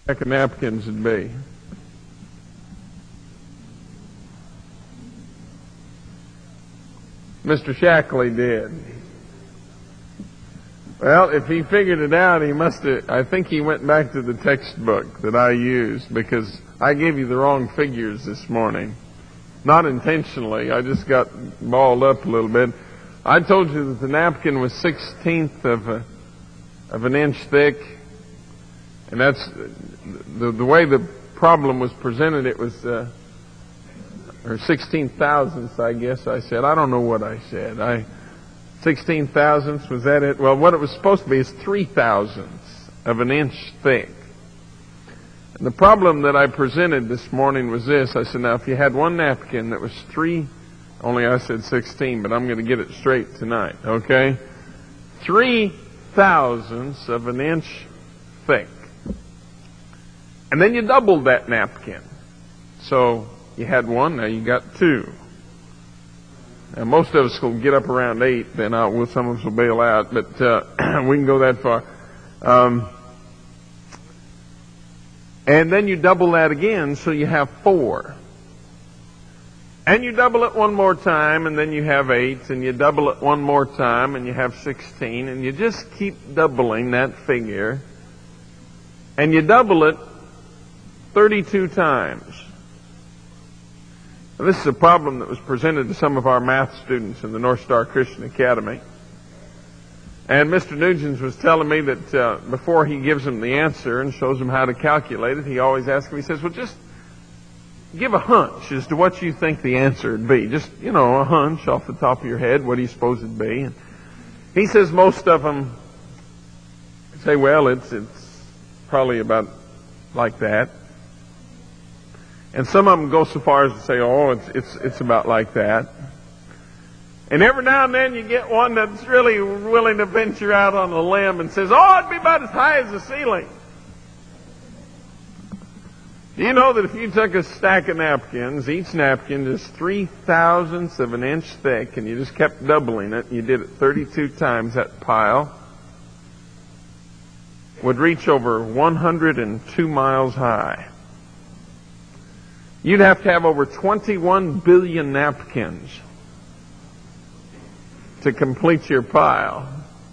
Pack of napkins would be. Mr. Shackley did. Well, if he figured it out, he must have, I think he went back to the textbook that I used, because I gave you the wrong figures this morning. Not intentionally, I just got balled up a little bit. I told you that the napkin was 1/16 of an inch thick, and that's the way the problem was presented. It was or 16 thousandths, I guess I said. I don't know what I said. 16 thousandths, was that it? Well, what it was supposed to be is 3 thousandths of an inch thick. And the problem that I presented this morning was this. I said, now, if you had one napkin that was only I said 16, but I'm going to get it straight tonight, okay? 3 thousandths of an inch thick. And then you doubled that napkin. So you had one, now you got two. Now most of us will get up around 8, then some of us will bail out, but we can go that far. And then you double that again, so you have 4. And you double it one more time, and then you have 8, and you double it one more time, and you have 16, and you just keep doubling that figure, and you double it 32 times. Now, this is a problem that was presented to some of our math students in the North Star Christian Academy. And Mr. Nugent was telling me that before he gives them the answer and shows them how to calculate it, he always asks them, he says, well, just give a hunch as to what you think the answer would be. Just, a hunch off the top of your head. What do you suppose it'd be? And he says most of them say, well, it's probably about like that. And some of them go so far as to say, oh, it's about like that. And every now and then you get one that's really willing to venture out on a limb and says, oh, it'd be about as high as the ceiling. Do you know that if you took a stack of napkins, each napkin is 3 thousandths of an inch thick, and you just kept doubling it, and you did it 32 times, that pile would reach over 102 miles high. You'd have to have over 21 billion napkins to complete your pile.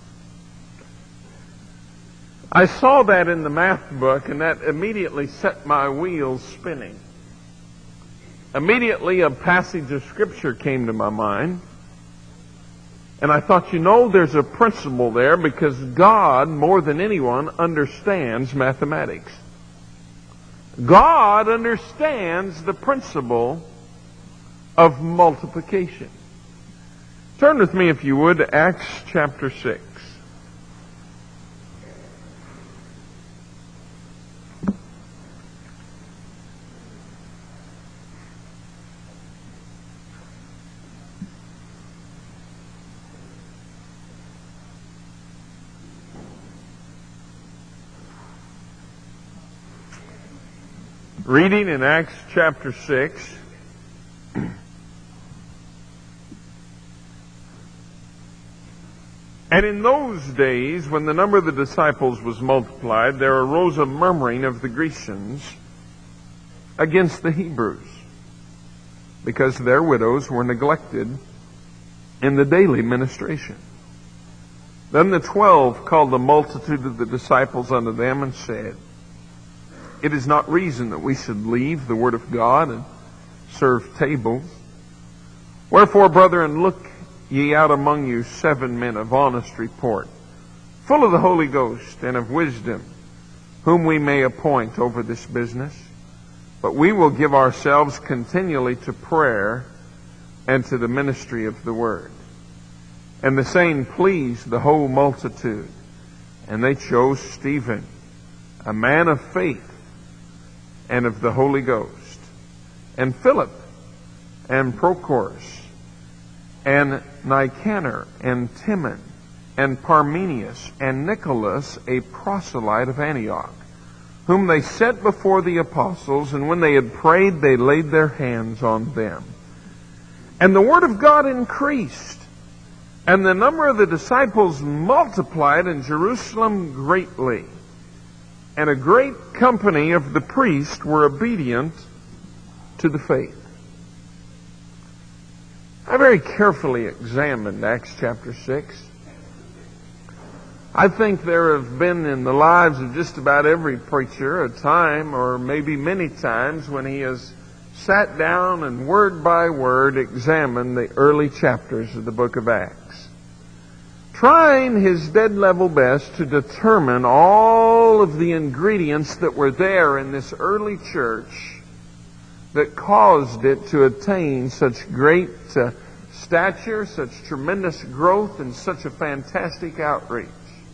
I saw that in the math book, and that immediately set my wheels spinning. Immediately a passage of Scripture came to my mind, and I thought, there's a principle there, because God, more than anyone, understands mathematics. God understands the principle of multiplication. Turn with me, if you would, to Acts chapter 6. Reading in Acts chapter 6. And in those days, when the number of the disciples was multiplied, there arose a murmuring of the Grecians against the Hebrews, because their widows were neglected in the daily ministration. Then the 12 called the multitude of the disciples unto them and said, it is not reason that we should leave the word of God and serve tables. Wherefore, brethren, look ye out among you 7 men of honest report, full of the Holy Ghost and of wisdom, whom we may appoint over this business. But we will give ourselves continually to prayer and to the ministry of the word. And the saying pleased the whole multitude. And they chose Stephen, a man of faith and of the Holy Ghost, and Philip, and Prochorus, and Nicanor, and Timon, and Parmenius, and Nicholas, a proselyte of Antioch, whom they set before the apostles, and when they had prayed, they laid their hands on them. And the word of God increased, and the number of the disciples multiplied in Jerusalem greatly. and a great company of the priests were obedient to the faith. I very carefully examined Acts chapter 6. I think there have been in the lives of just about every preacher a time, or maybe many times, when he has sat down and word by word examined the early chapters of the book of Acts, trying his dead level best to determine all of the ingredients that were there in this early church that caused it to attain such great stature, such tremendous growth, and such a fantastic outreach.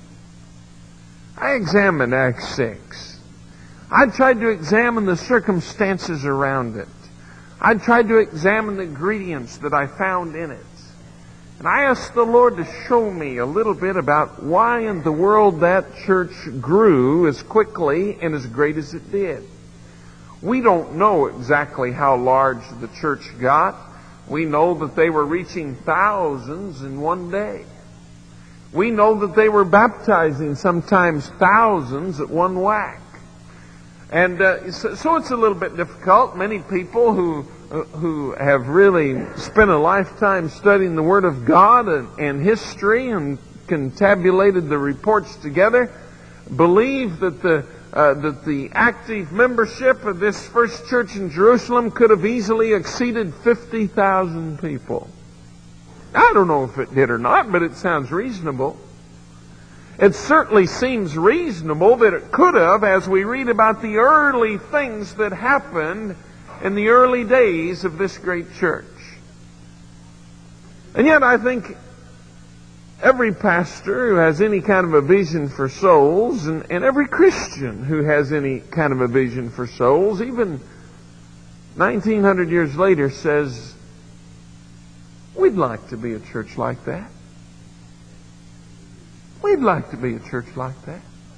I examined Acts 6. I tried to examine the circumstances around it. I tried to examine the ingredients that I found in it. And I asked the Lord to show me a little bit about why in the world that church grew as quickly and as great as it did. We don't know exactly how large the church got. We know that they were reaching thousands in one day. We know that they were baptizing sometimes thousands at one whack. And so it's a little bit difficult. Many people who have really spent a lifetime studying the Word of God and history and confabulated the reports together believe that the active membership of this first church in Jerusalem could have easily exceeded 50,000 people. I don't know if it did or not, but it sounds reasonable. It certainly seems reasonable that it could have, as we read about the early things that happened in the early days of this great church. And yet I think every pastor who has any kind of a vision for souls, and every Christian who has any kind of a vision for souls, even 1900 years later, says, we'd like to be a church like that. We'd like to be a church like that.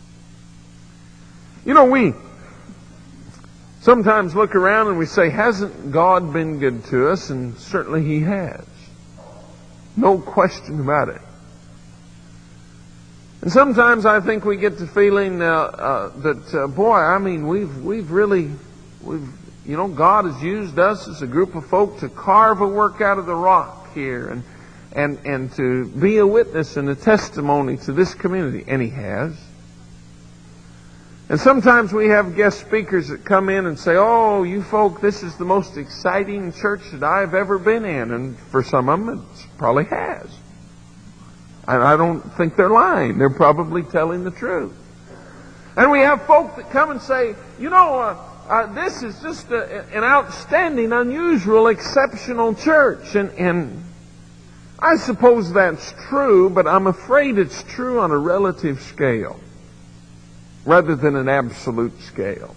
You know, we sometimes look around and we say, hasn't God been good to us? And certainly He has. No question about it. And sometimes I think we get the feeling that, boy, I mean, we've really, you know, God has used us as a group of folk to carve a work out of the rock here and to be a witness and a testimony to this community. And He has. And sometimes we have guest speakers that come in and say, oh, you folk, this is the most exciting church that I've ever been in. And for some of them, it probably has. And I don't think they're lying. They're probably telling the truth. And we have folk that come and say, you know, this is just an outstanding, unusual, exceptional church. And I suppose that's true, but I'm afraid it's true on a relative scale rather than an absolute scale.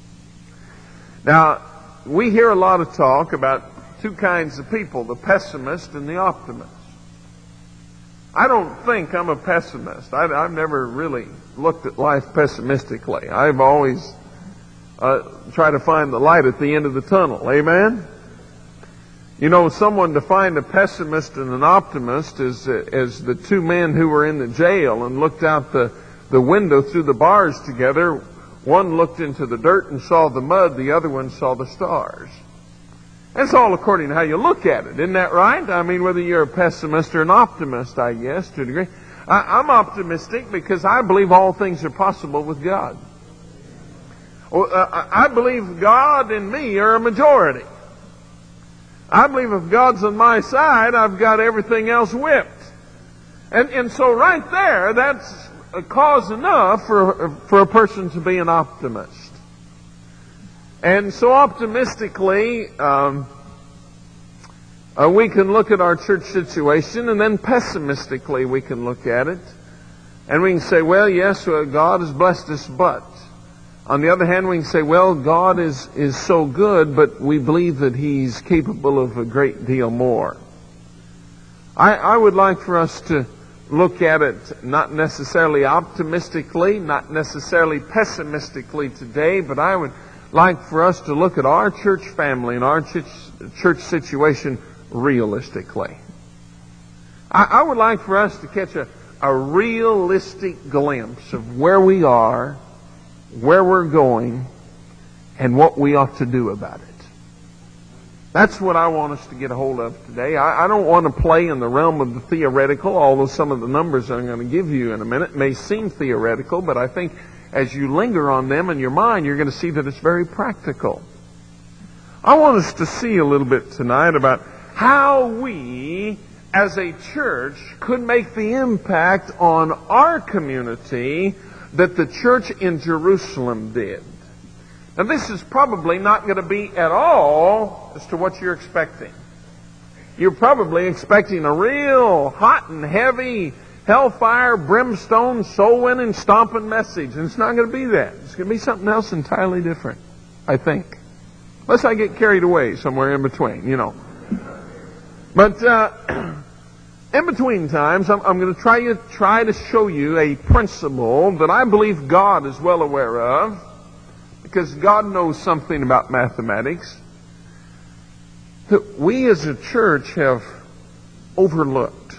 Now, we hear a lot of talk about two kinds of people, the pessimist and the optimist. I don't think I'm a pessimist. I've never really looked at life pessimistically. I've always tried to find the light at the end of the tunnel. Amen? You know, someone defined a pessimist and an optimist as the two men who were in the jail and looked out the window through the bars together. One looked into the dirt and saw the mud. The other one saw the stars. That's all according to how you look at it. Isn't that right? I mean, whether you're a pessimist or an optimist, I guess, to a degree. I'm optimistic because I believe all things are possible with God. I believe God and me are a majority. I believe if God's on my side, I've got everything else whipped. And so right there, that's a cause enough for a person to be an optimist. And so optimistically, we can look at our church situation, and then pessimistically we can look at it. And we can say, well, yes, God has blessed us, but. On the other hand, we can say, well, God is so good, but we believe that He's capable of a great deal more. I would like for us to look at it not necessarily optimistically, not necessarily pessimistically today, but I would like for us to look at our church family and our church situation realistically. I would like for us to catch a realistic glimpse of where we are where we're going, and what we ought to do about it. That's what I want us to get a hold of today. I don't want to play in the realm of the theoretical, although some of the numbers I'm going to give you in a minute may seem theoretical, but I think as you linger on them in your mind, you're going to see that it's very practical. I want us to see a little bit tonight about how we, as a church, could make the impact on our community that the church in Jerusalem did. Now, this is probably not going to be at all as to what you're expecting. You're probably expecting a real hot and heavy, hellfire, brimstone, soul-winning, stomping message. And it's not going to be that. It's going to be something else entirely different, I think. Unless I get carried away somewhere in between, you know. But in between times, I'm going to try to show you a principle that I believe God is well aware of, because God knows something about mathematics, that we as a church have overlooked.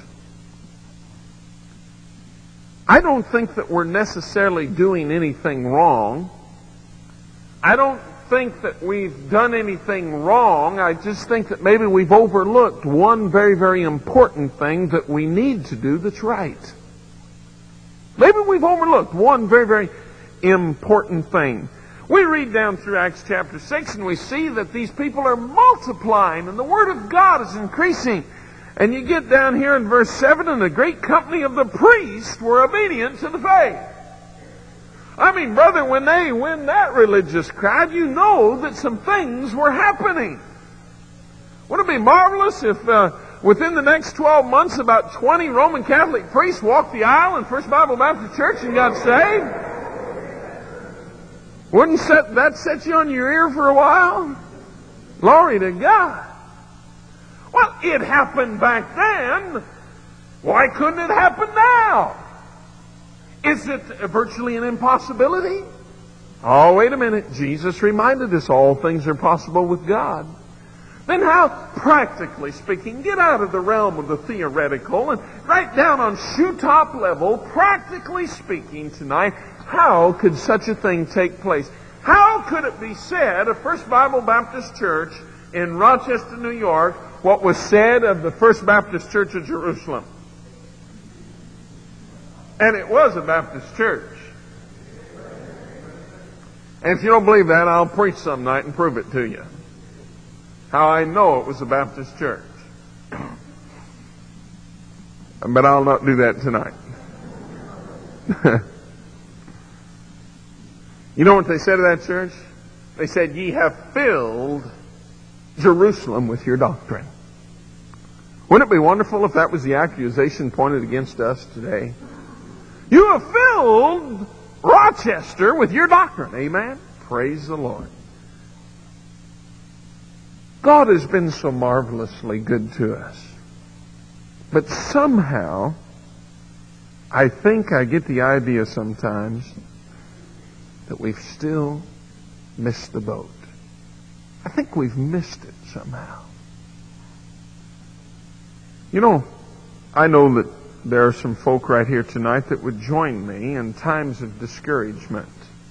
I don't think that we're necessarily doing anything wrong. I don't think that we've done anything wrong. I just think that maybe we've overlooked one very, very important thing that we need to do that's right. Maybe we've overlooked one very, very important thing. We read down through Acts chapter 6 and we see that these people are multiplying and the Word of God is increasing. And you get down here in verse 7, and the great company of the priests were obedient to the faith. I mean, brother, when they win that religious crowd, you know that some things were happening. Wouldn't it be marvelous if within the next 12 months about 20 Roman Catholic priests walked the aisle in First Bible Baptist Church and got saved? Wouldn't that set you on your ear for a while? Glory to God. Well, it happened back then. Why couldn't it happen now? Is it virtually an impossibility? Oh, wait a minute. Jesus reminded us all things are possible with God. Then how, practically speaking, get out of the realm of the theoretical and right down on shoe-top level, practically speaking tonight, how could such a thing take place? How could it be said of First Bible Baptist Church in Rochester, New York, what was said of the First Baptist Church of Jerusalem? And it was a Baptist church. And if you don't believe that, I'll preach some night and prove it to you. How I know it was a Baptist church. But I'll not do that tonight. You know what they said to that church? They said, "Ye have filled Jerusalem with your doctrine." Wouldn't it be wonderful if that was the accusation pointed against us today? You have filled Rochester with your doctrine. Amen? Praise the Lord. God has been so marvelously good to us. But somehow, I think I get the idea sometimes that we've still missed the boat. I think we've missed it somehow. You know, I know that there are some folk right here tonight that would join me in times of discouragement.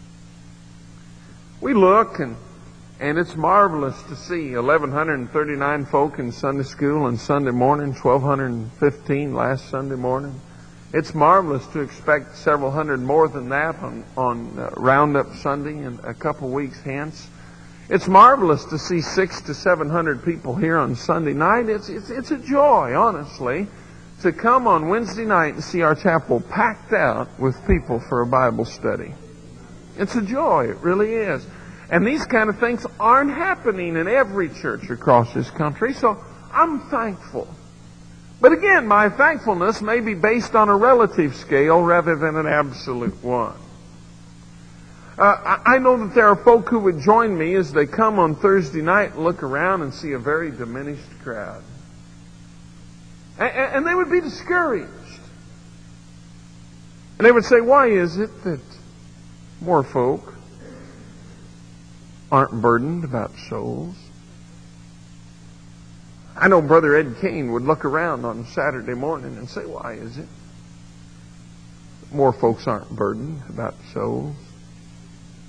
We look and it's marvelous to see 1,139 folk in Sunday school on Sunday morning, 1,215 last Sunday morning. It's marvelous to expect several hundred more than that on Roundup Sunday in a couple weeks hence. It's marvelous to see 600 to 700 people here on Sunday night. It's a joy, honestly, to come on Wednesday night and see our chapel packed out with people for a Bible study. It's a joy, it really is. And these kind of things aren't happening in every church across this country, so I'm thankful. But again, my thankfulness may be based on a relative scale rather than an absolute one. I know that there are folk who would join me as they come on Thursday night and look around and see a very diminished crowd. And they would be discouraged. And they would say, why is it that more folk aren't burdened about souls? I know Brother Ed Kane would look around on Saturday morning and say, why is it that more folks aren't burdened about souls?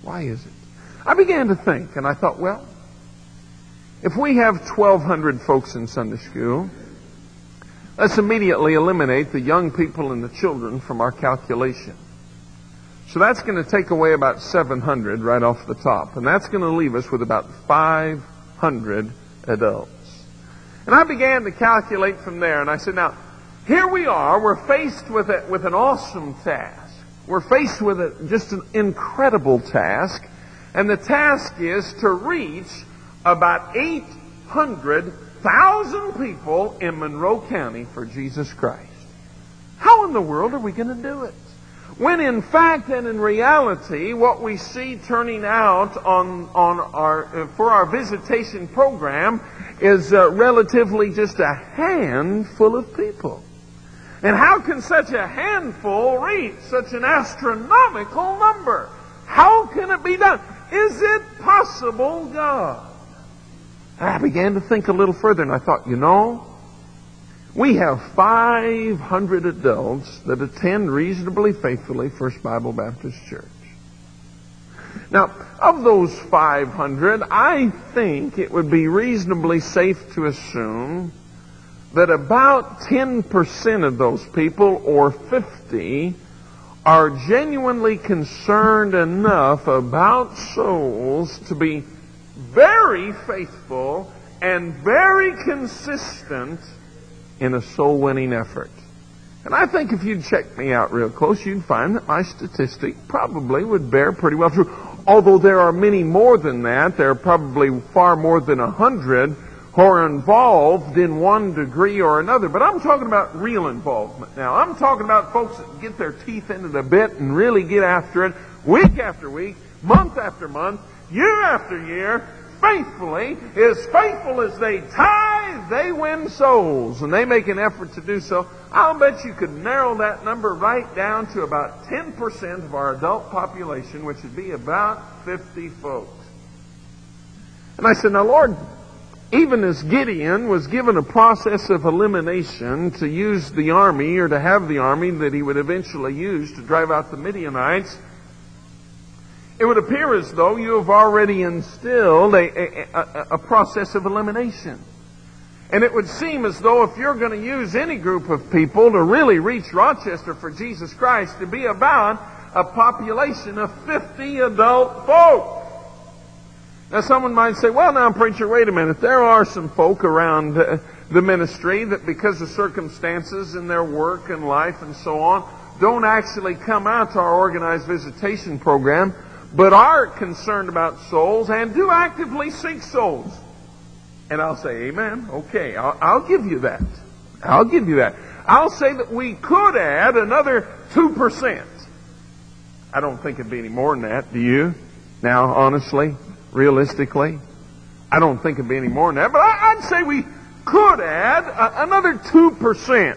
Why is it? I began to think, and I thought, well, if we have 1,200 folks in Sunday school, let's immediately eliminate the young people and the children from our calculation. So that's going to take away about 700 right off the top. And that's going to leave us with about 500 adults. And I began to calculate from there. And I said, now, here we are. We're faced with an awesome task. We're faced with just an incredible task. And the task is to reach about 800,000 people in Monroe County for Jesus Christ. How in the world are we going to do it? When in fact and in reality, what we see turning out for our visitation program is relatively just a handful of people. And how can such a handful reach such an astronomical number? How can it be done? Is it possible, God? I began to think a little further, and I thought, we have 500 adults that attend reasonably faithfully First Bible Baptist Church. Now, of those 500, I think it would be reasonably safe to assume that about 10% of those people, or 50, are genuinely concerned enough about souls to be very faithful and very consistent in a soul-winning effort. And I think if you'd check me out real close, you'd find that my statistic probably would bear pretty well true. Although there are many more than that, there are probably far more than 100 who are involved in one degree or another. But I'm talking about real involvement now. I'm talking about folks that get their teeth into the bit and really get after it week after week, month after month, year after year, faithfully. As faithful as they tithe, they win souls, and they make an effort to do so. I'll bet you could narrow that number right down to about 10% of our adult population, which would be about 50 folks. And I said, now Lord, even as Gideon was given a process of elimination to use the army, or to have the army that he would eventually use to drive out the Midianites, it would appear as though you have already instilled a process of elimination. And it would seem as though if you're going to use any group of people to really reach Rochester for Jesus Christ, to be about a population of 50 adult folk. Now someone might say, well now preacher, wait a minute. There are some folk around the ministry that because of circumstances in their work and life and so on, don't actually come out to our organized visitation program, but are concerned about souls and do actively seek souls. And I'll say, amen. Okay, I'll give you that. I'll give you that. I'll say that we could add another 2%. I don't think it'd be any more than that, do you? Now, honestly, realistically, I don't think it'd be any more than that, but I'd say we could add another 2%.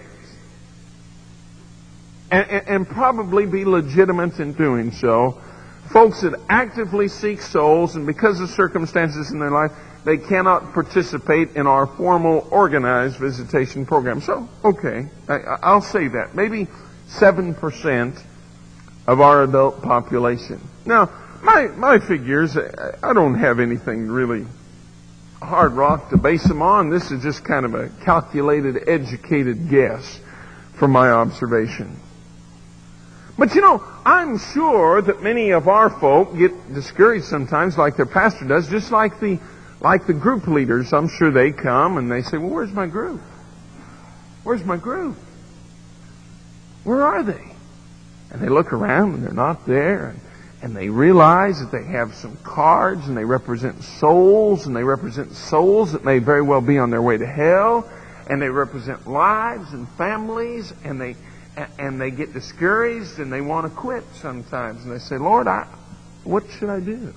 And probably be legitimate in doing so. Folks that actively seek souls, and because of circumstances in their life, they cannot participate in our formal organized visitation program. So, okay, I'll say that. Maybe 7% of our adult population. Now, my figures, I don't have anything really hard rock to base them on. This is just kind of a calculated, educated guess from my observation. But I'm sure that many of our folk get discouraged sometimes, like their pastor does, just like the group leaders. I'm sure they come and they say, well, where's my group? Where's my group? Where are they? And they look around and they're not there. And they realize that they have some cards and they represent souls, and they represent souls that may very well be on their way to hell. And they represent lives and families, and they get discouraged and they want to quit sometimes. And they say, Lord, what should I do?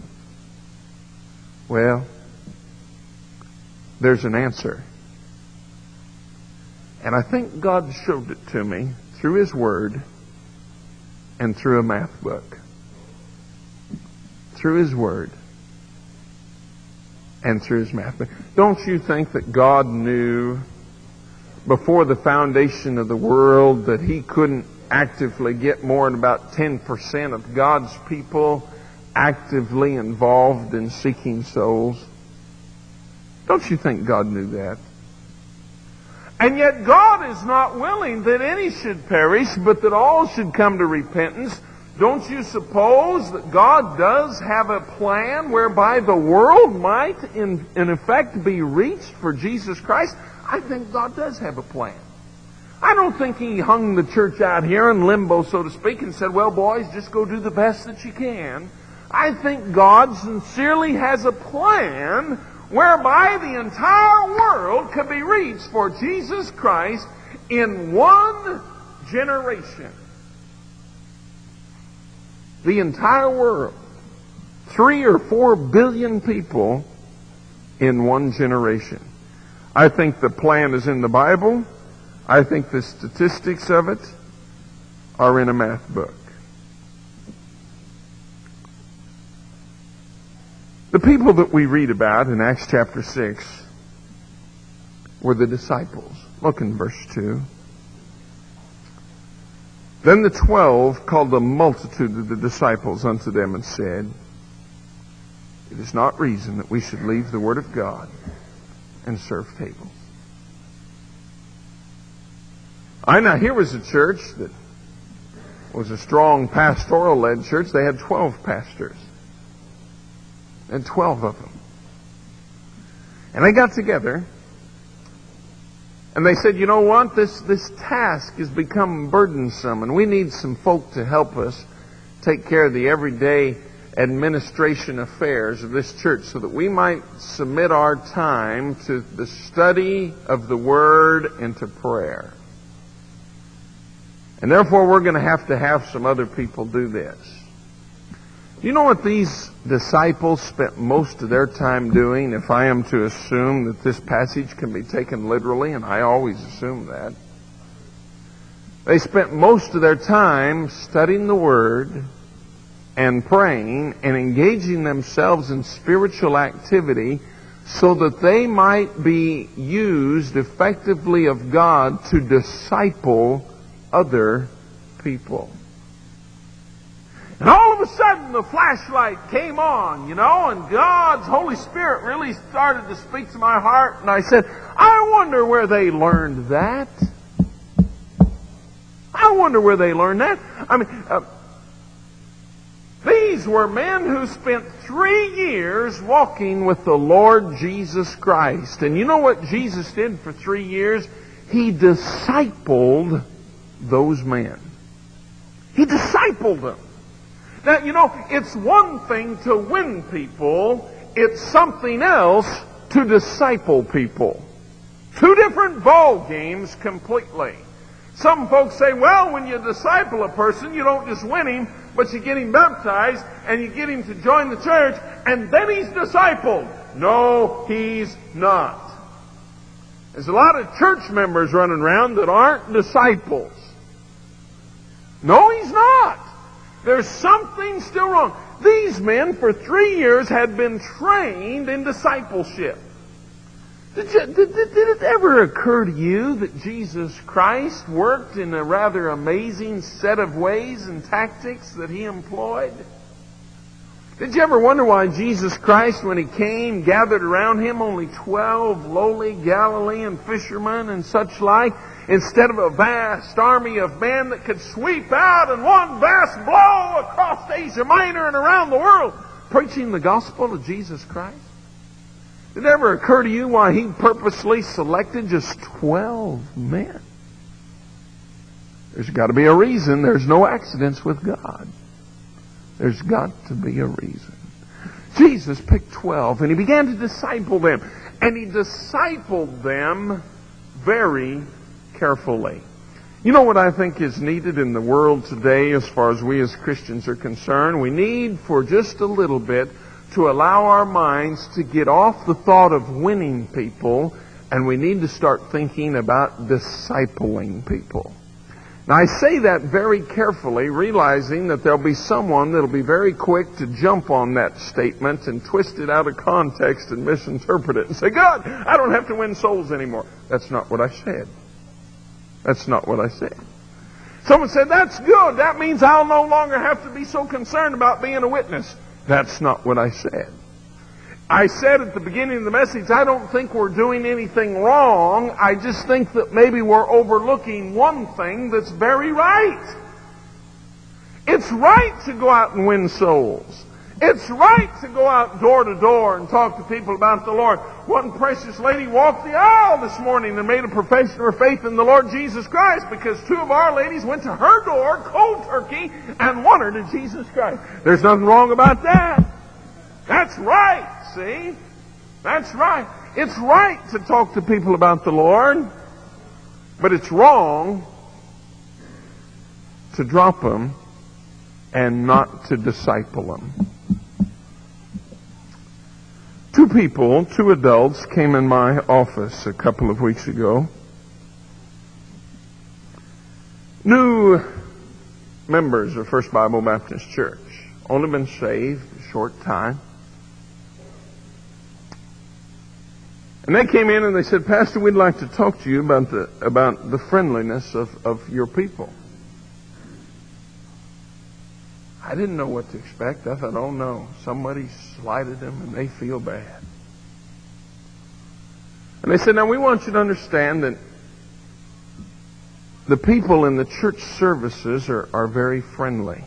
Well, there's an answer. And I think God showed it to me through His Word and through a math book. Through His Word and through His math book. Don't you think that God knew before the foundation of the world that He couldn't actively get more than about 10% of God's people actively involved in seeking souls? Don't you think God knew that? And yet God is not willing that any should perish, but that all should come to repentance. Don't you suppose that God does have a plan whereby the world might, in effect, be reached for Jesus Christ? I think God does have a plan. I don't think He hung the church out here in limbo, so to speak, and said, well, boys, just go do the best that you can. I think God sincerely has a plan whereby the entire world could be reached for Jesus Christ in one generation. The entire world. 3 or 4 billion people in one generation. I think the plan is in the Bible. I think the statistics of it are in a math book. The people that we read about in Acts chapter 6 were the disciples. Look in verse 2. Then the 12 called the multitude of the disciples unto them and said, it is not reason that we should leave the word of God and serve tables. Now here was a church that was a strong pastoral-led church. They had 12 pastors. And 12 of them. And they got together and they said, you know what, this task has become burdensome and we need some folk to help us take care of the everyday administration affairs of this church so that we might submit our time to the study of the Word and to prayer. And therefore we're going to have some other people do this. You know what these disciples spent most of their time doing, if I am to assume that this passage can be taken literally, and I always assume that? They spent most of their time studying the Word and praying and engaging themselves in spiritual activity so that they might be used effectively of God to disciple other people. And all of a sudden the flashlight came on, and God's Holy Spirit really started to speak to my heart. And I said, I wonder where they learned that. I wonder where they learned that. These were men who spent 3 years walking with the Lord Jesus Christ. And you know what Jesus did for 3 years? He discipled those men. He discipled them. Now, it's one thing to win people. It's something else to disciple people. 2 different ball games completely. Some folks say, well, when you disciple a person, you don't just win him, but you get him baptized and you get him to join the church, and then he's discipled. No, he's not. There's a lot of church members running around that aren't disciples. No, he's not. There's something still wrong. These men for 3 years had been trained in discipleship. Did it ever occur to you that Jesus Christ worked in a rather amazing set of ways and tactics that He employed? Did you ever wonder why Jesus Christ, when He came, gathered around Him only 12 lowly Galilean fishermen and such like, instead of a vast army of men that could sweep out in one vast blow across Asia Minor and around the world, preaching the gospel of Jesus Christ? Did it ever occur to you why He purposely selected just 12 men? There's got to be a reason. There's no accidents with God. There's got to be a reason. Jesus picked 12 and He began to disciple them. And He discipled them very carefully. You know what I think is needed in the world today as far as we as Christians are concerned? We need for just a little bit to allow our minds to get off the thought of winning people, and we need to start thinking about discipling people. Now, I say that very carefully, realizing that there'll be someone that'll be very quick to jump on that statement and twist it out of context and misinterpret it and say, God, I don't have to win souls anymore. That's not what I said. That's not what I said. Someone said, that's good. That means I'll no longer have to be so concerned about being a witness. That's not what I said. I said at the beginning of the message, I don't think we're doing anything wrong. I just think that maybe we're overlooking one thing that's very right. It's right to go out and win souls. It's right to go out door to door and talk to people about the Lord. One precious lady walked the aisle this morning and made a profession of her faith in the Lord Jesus Christ because two of our ladies went to her door cold turkey and won her to Jesus Christ. There's nothing wrong about that. That's right, see? That's right. It's right to talk to people about the Lord, but it's wrong to drop them and not to disciple them. Two adults came in my office a couple of weeks ago. New members of First Bible Baptist Church. Only been saved a short time. And they came in and they said, Pastor, we'd like to talk to you about the friendliness of your people. I didn't know what to expect. I thought, oh no, somebody slighted them and they feel bad. And they said, now we want you to understand that the people in the church services are very friendly.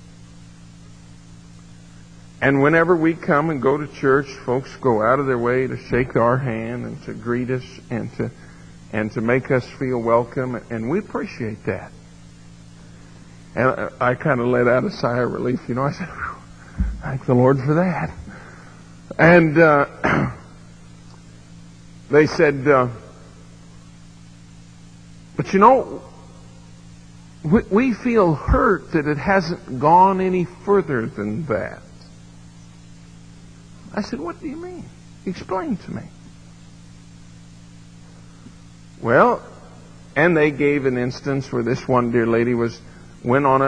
And whenever we come and go to church, folks go out of their way to shake our hand and to greet us and to make us feel welcome, and we appreciate that. And I kind of let out a sigh of relief. I said, thank the Lord for that. And they said, but we feel hurt that it hasn't gone any further than that. I said, what do you mean? Explain to me. Well, and they gave an instance where this one dear lady went on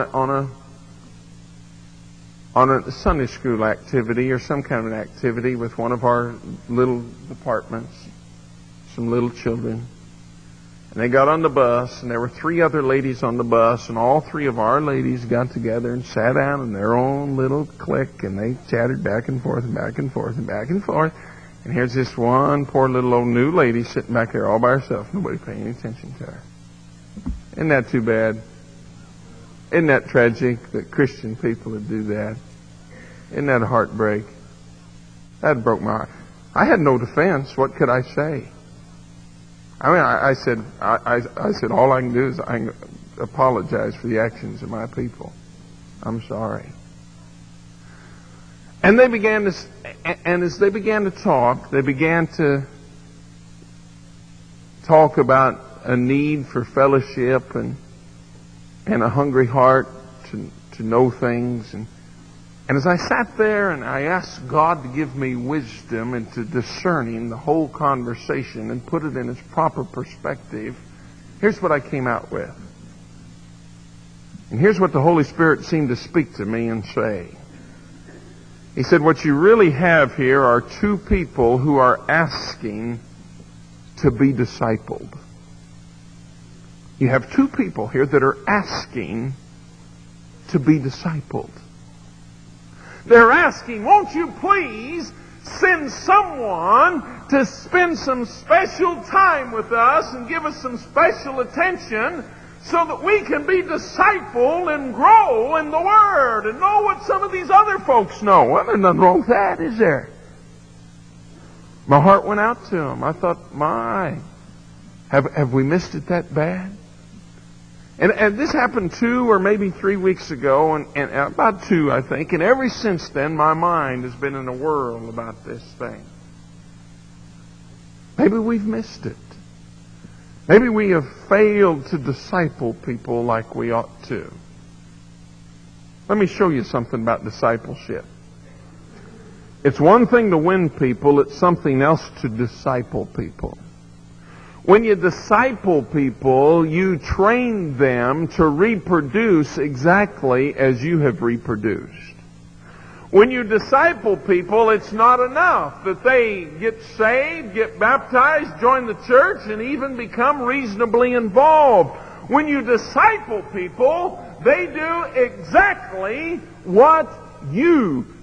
a Sunday school activity or some kind of an activity with one of our little departments, some little children. And they got on the bus, and there were 3 other ladies on the bus, and all 3 of our ladies got together and sat down in their own little clique, and they chattered back and forth and back and forth and back and forth. And here's this one poor little old new lady sitting back there all by herself, nobody paying any attention to her. Isn't that too bad? Isn't that tragic that Christian people would do that? Isn't that a heartbreak? That broke my heart. I had no defense. What could I say? I mean, I said, all I can do is I can apologize for the actions of my people. I'm sorry. And they began to, and as they began to talk, they began to talk about a need for fellowship and a hungry heart to know things. And as I sat there and I asked God to give me wisdom into discerning the whole conversation and put it in its proper perspective, here's what I came out with. And here's what the Holy Spirit seemed to speak to me and say. He said, what you really have here are 2 people who are asking to be discipled. You have 2 people here that are asking to be discipled. They're asking, won't you please send someone to spend some special time with us and give us some special attention so that we can be discipled and grow in the Word and know what some of these other folks know. Well, there's nothing wrong with that, is there? My heart went out to them. I thought, have we missed it that bad? And this happened 2 or maybe 3 weeks ago, and about 2, I think. And ever since then, my mind has been in a whirl about this thing. Maybe we've missed it. Maybe we have failed to disciple people like we ought to. Let me show you something about discipleship. It's one thing to win people, it's something else to disciple people. When you disciple people, you train them to reproduce exactly as you have reproduced. When you disciple people, it's not enough that they get saved, get baptized, join the church, and even become reasonably involved. When you disciple people, they do exactly what you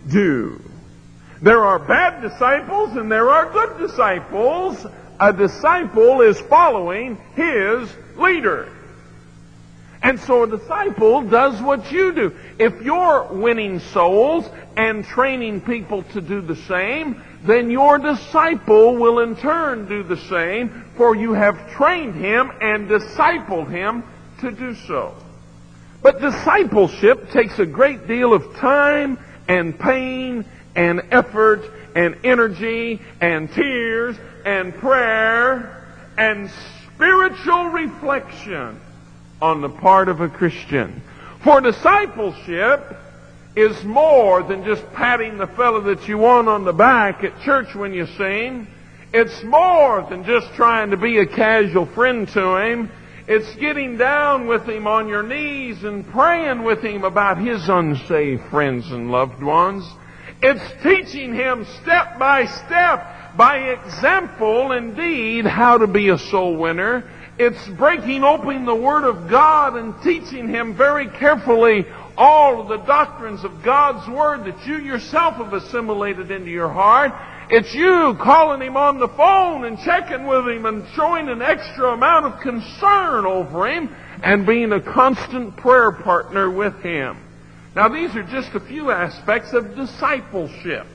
do. There are bad disciples and there are good disciples. A disciple is following his leader. And so a disciple does what you do. If you're winning souls and training people to do the same, then your disciple will in turn do the same, for you have trained him and discipled him to do so. But discipleship takes a great deal of time and pain and effort and energy and tears and prayer and spiritual reflection on the part of a Christian. For discipleship is more than just patting the fellow that you want on the back at church when you sing. It's more than just trying to be a casual friend to him. It's getting down with him on your knees and praying with him about his unsaved friends and loved ones. It's teaching him step by step, by example indeed, how to be a soul winner. It's breaking open the Word of God and teaching him very carefully all of the doctrines of God's Word that you yourself have assimilated into your heart. It's you calling him on the phone and checking with him and showing an extra amount of concern over him and being a constant prayer partner with him. Now, these are just a few aspects of discipleship.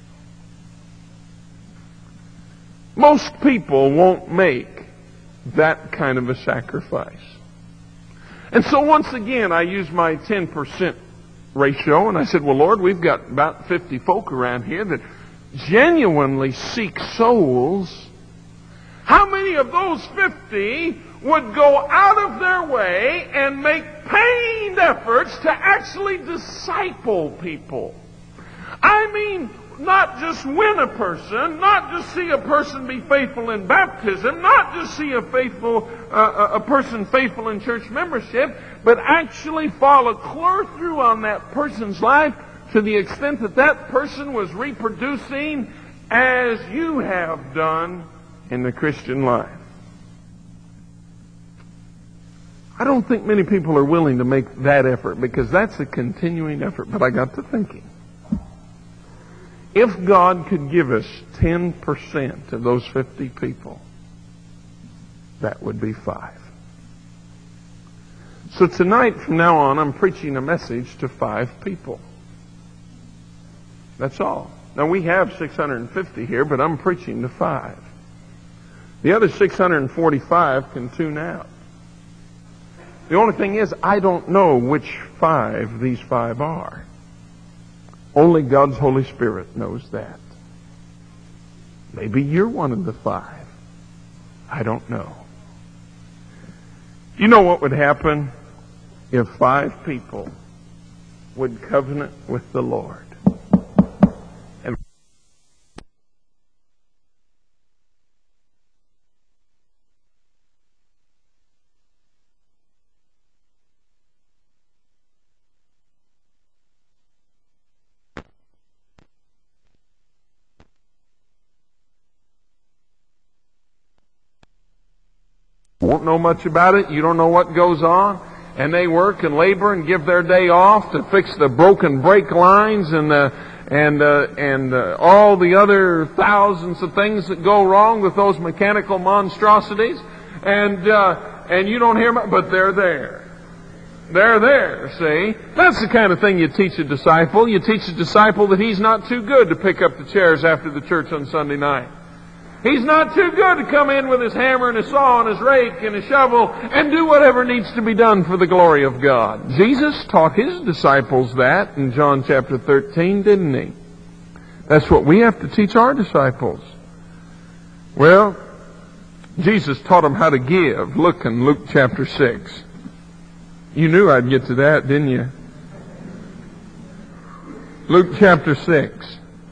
Most people won't make that kind of a sacrifice. And so once again, I used my 10% ratio, and I said, well, Lord, we've got about 50 folk around here that genuinely seek souls. How many of those 50 would go out of their way and make pained efforts to actually disciple people? I mean, not just win a person, not just see a person be faithful in baptism, not just see a person faithful in church membership, but actually follow clear through on that person's life to the extent that that person was reproducing as you have done in the Christian life. I don't think many people are willing to make that effort, because that's a continuing effort. But I got to thinking, if God could give us 10% of those 50 people, that would be 5. So tonight, from now on, I'm preaching a message to 5 people. That's all. Now, we have 650 here, but I'm preaching to 5. The other 645 can tune out. The only thing is, I don't know which 5 these 5 are. Only God's Holy Spirit knows that. Maybe you're one of the 5. I don't know. You know what would happen if 5 people would covenant with the Lord? And won't know much about it. You don't know what goes on. And they work and labor and give their day off to fix the broken brake lines and all the other thousands of things that go wrong with those mechanical monstrosities. And you don't hear much, but they're there. They're there, see? That's the kind of thing you teach a disciple. You teach a disciple that he's not too good to pick up the chairs after the church on Sunday night. He's not too good to come in with his hammer and his saw and his rake and his shovel and do whatever needs to be done for the glory of God. Jesus taught his disciples that in John chapter 13, didn't he? That's what we have to teach our disciples. Well, Jesus taught them how to give. Look in Luke chapter 6. You knew I'd get to that, didn't you? Luke chapter 6.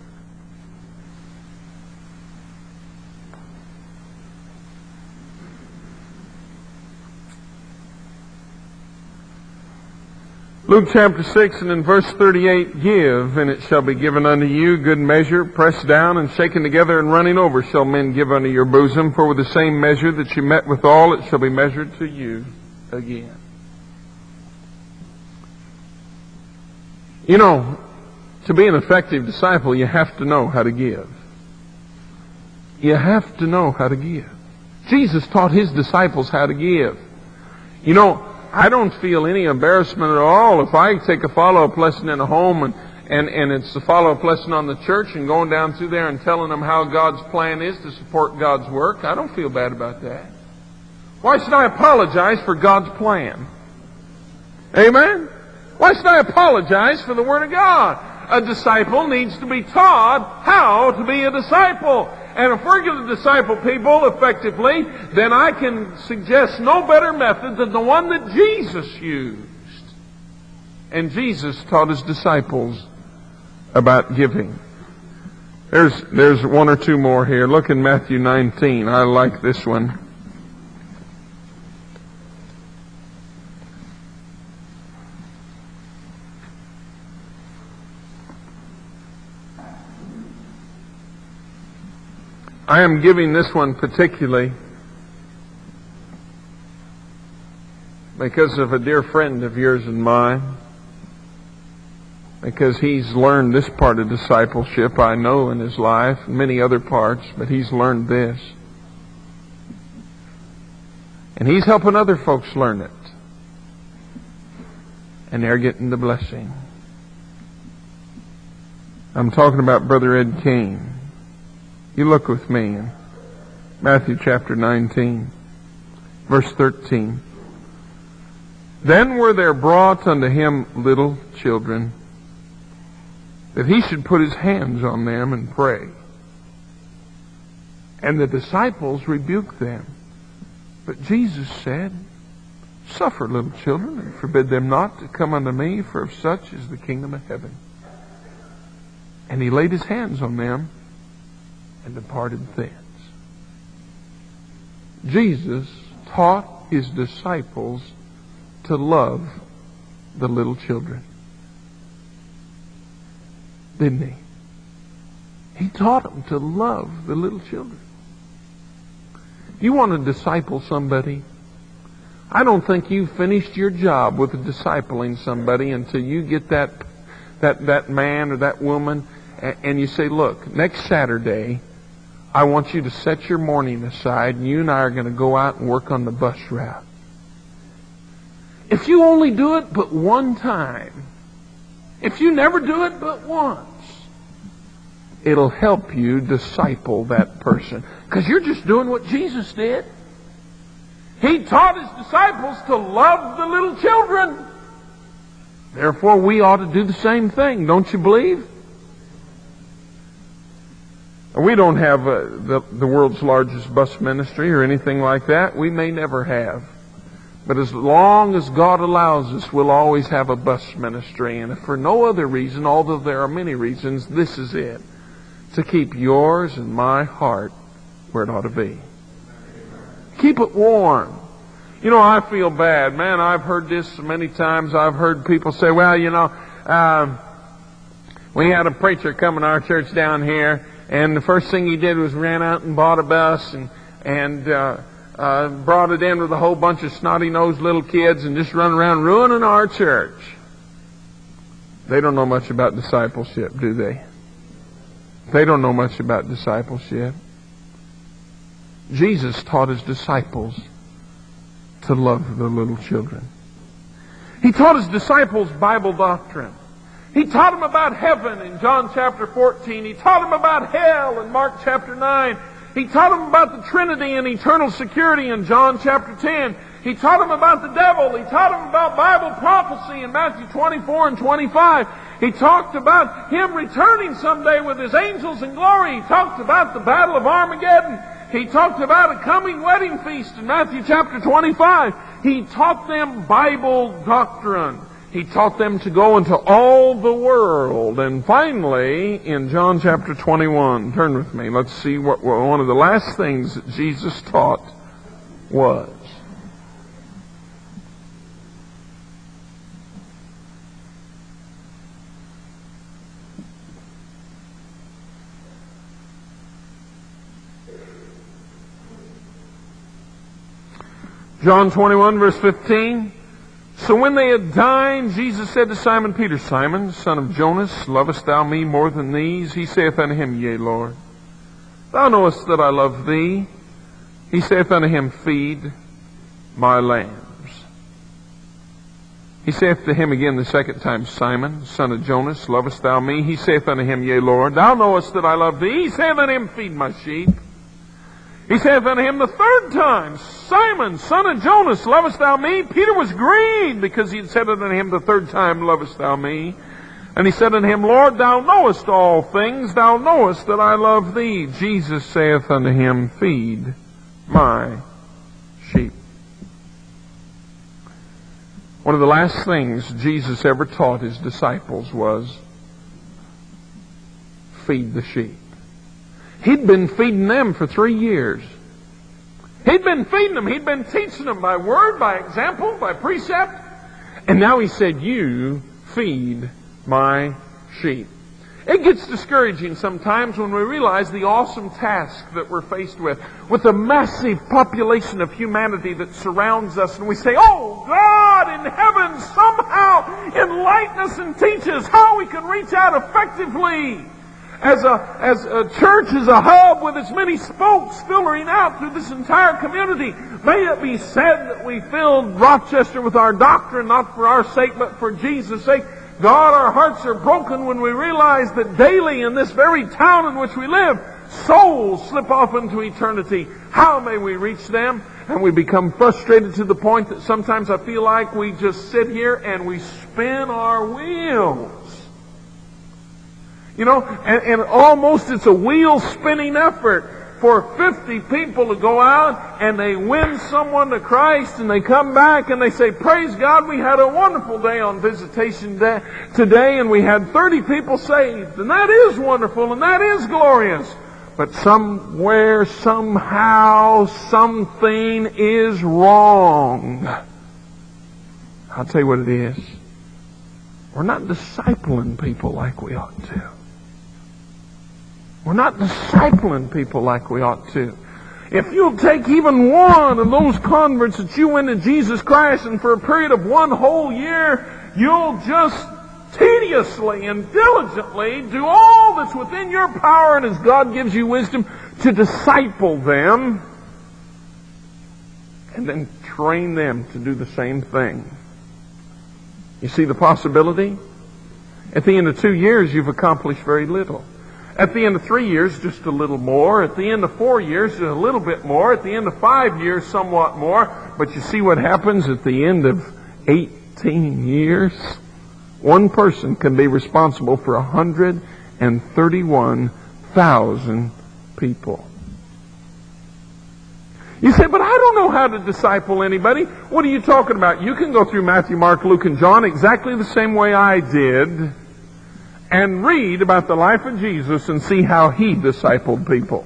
Luke chapter 6 and in verse 38, give, and it shall be given unto you, good measure, pressed down and shaken together and running over, shall men give unto your bosom. For with the same measure that you met withal, it shall be measured to you again. You know, To be an effective disciple, you have to know how to give. You have to know how to give. Jesus taught His disciples how to give. You know, I don't feel any embarrassment at all if I take a follow-up lesson in a home and it's a follow-up lesson on the church and going down through there and telling them how God's plan is to support God's work. I don't feel bad about that. Why should I apologize for God's plan? Amen? Why should I apologize for the Word of God? A disciple needs to be taught how to be a disciple. And if we're going to disciple people effectively, then I can suggest no better method than the one that Jesus used. And Jesus taught His disciples about giving. There's one or two more here. Look in Matthew 19. I like this one. I am giving this one particularly because of a dear friend of yours and mine, because he's learned this part of discipleship, I know, in his life, and many other parts, but he's learned this. And he's helping other folks learn it. And they're getting the blessing. I'm talking about Brother Ed Kane. You look with me in Matthew chapter 19, verse 13. Then were there brought unto him little children, that he should put his hands on them and pray. And the disciples rebuked them. But Jesus said, Suffer little children, and forbid them not to come unto me, for of such is the kingdom of heaven. And He laid His hands on them, and departed thence. Jesus taught His disciples to love the little children. Didn't He? He taught them to love the little children. You want to disciple somebody? I don't think you've finished your job with discipling somebody until you get that man or that woman and you say, look, next Saturday, I want you to set your morning aside and you and I are going to go out and work on the bus route. If you only do it but one time, if you never do it but once, it'll help you disciple that person. Because you're just doing what Jesus did. He taught His disciples to love the little children. Therefore, we ought to do the same thing. Don't you believe? We don't have the world's largest bus ministry or anything like that. We may never have. But as long as God allows us, we'll always have a bus ministry. And if for no other reason, although there are many reasons, this is it. To keep yours and my heart where it ought to be. Keep it warm. You know, I feel bad. Man, I've heard this many times. I've heard people say, well, you know, we had a preacher come in our church down here, and the first thing he did was ran out and bought a bus and brought it in with a whole bunch of snotty-nosed little kids and just run around ruining our church. They don't know much about discipleship, do they? They don't know much about discipleship. Jesus taught His disciples to love the little children. He taught His disciples Bible doctrine. He taught them about heaven in John chapter 14. He taught them about hell in Mark chapter 9. He taught them about the Trinity and eternal security in John chapter 10. He taught them about the devil. He taught them about Bible prophecy in Matthew 24 and 25. He talked about Him returning someday with His angels in glory. He talked about the battle of Armageddon. He talked about a coming wedding feast in Matthew chapter 25. He taught them Bible doctrine. He taught them to go into all the world. And finally, in John chapter 21, turn with me, let's see what one of the last things that Jesus taught was. John 21, verse 15. So when they had dined, Jesus said to Simon Peter, Simon, son of Jonas, lovest thou me more than these? He saith unto him, Yea, Lord. Thou knowest that I love thee. He saith unto him, Feed my lambs. He saith to him again the second time, Simon, son of Jonas, lovest thou me? He saith unto him, Yea, Lord. Thou knowest that I love thee. He saith unto him, Feed my sheep. He saith unto him the third time, Simon, son of Jonas, lovest thou me? Peter was grieved because he had said unto him the third time, Lovest thou me? And he said unto him, Lord, thou knowest all things. Thou knowest that I love thee. Jesus saith unto him, Feed my sheep. One of the last things Jesus ever taught his disciples was feed the sheep. He'd been feeding them for 3 years. He'd been feeding them. He'd been teaching them by word, by example, by precept. And now he said, You feed my sheep. It gets discouraging sometimes when we realize the awesome task that we're faced with the massive population of humanity that surrounds us, and we say, Oh, God in heaven, somehow enlighten us and teach us how we can reach out effectively as a church, as a hub with as many spokes filtering out through this entire community. May it be said that we filled Rochester with our doctrine, not for our sake, but for Jesus' sake. God, our hearts are broken when we realize that daily in this very town in which we live, souls slip off into eternity. How may we reach them? And we become frustrated to the point that sometimes I feel like we just sit here and we spin our wheels. You know, and almost it's a wheel-spinning effort for 50 people to go out and they win someone to Christ and they come back and they say, Praise God, we had a wonderful day on visitation day today and we had 30 people saved. And that is wonderful and that is glorious. But somewhere, somehow, something is wrong. I'll tell you what it is. We're not discipling people like we ought to. We're not discipling people like we ought to. If you'll take even one of those converts that you win to Jesus Christ and for a period of 1 whole year, you'll just tediously and diligently do all that's within your power and as God gives you wisdom to disciple them and then train them to do the same thing. You see the possibility? At the end of 2 years, you've accomplished very little. At the end of 3 years, just a little more. At the end of 4 years, just a little bit more. At the end of 5 years, somewhat more. But you see what happens at the end of 18 years? One person can be responsible for 131,000 people. You say, but I don't know how to disciple anybody. What are you talking about? You can go through Matthew, Mark, Luke, and John exactly the same way I did and read about the life of Jesus and see how He discipled people.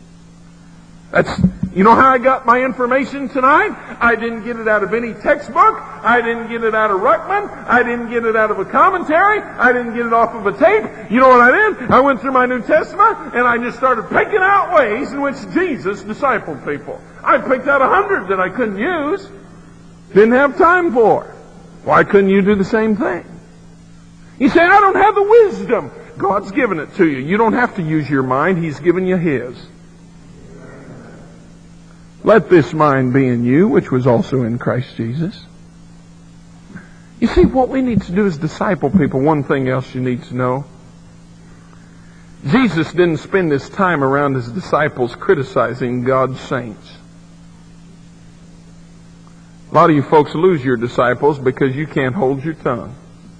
You know how I got my information tonight? I didn't get it out of any textbook. I didn't get it out of Ruckman. I didn't get it out of a commentary. I didn't get it off of a tape. You know what I did? I went through my New Testament and I just started picking out ways in which Jesus discipled people. I picked out 100 that I couldn't use. Didn't have time for. Why couldn't you do the same thing? You say, I don't have the wisdom. God's given it to you. You don't have to use your mind. He's given you His. Let this mind be in you, which was also in Christ Jesus. You see, what we need to do is disciple people. One thing else you need to know. Jesus didn't spend His time around His disciples criticizing God's saints. A lot of you folks lose your disciples because you can't hold your tongue.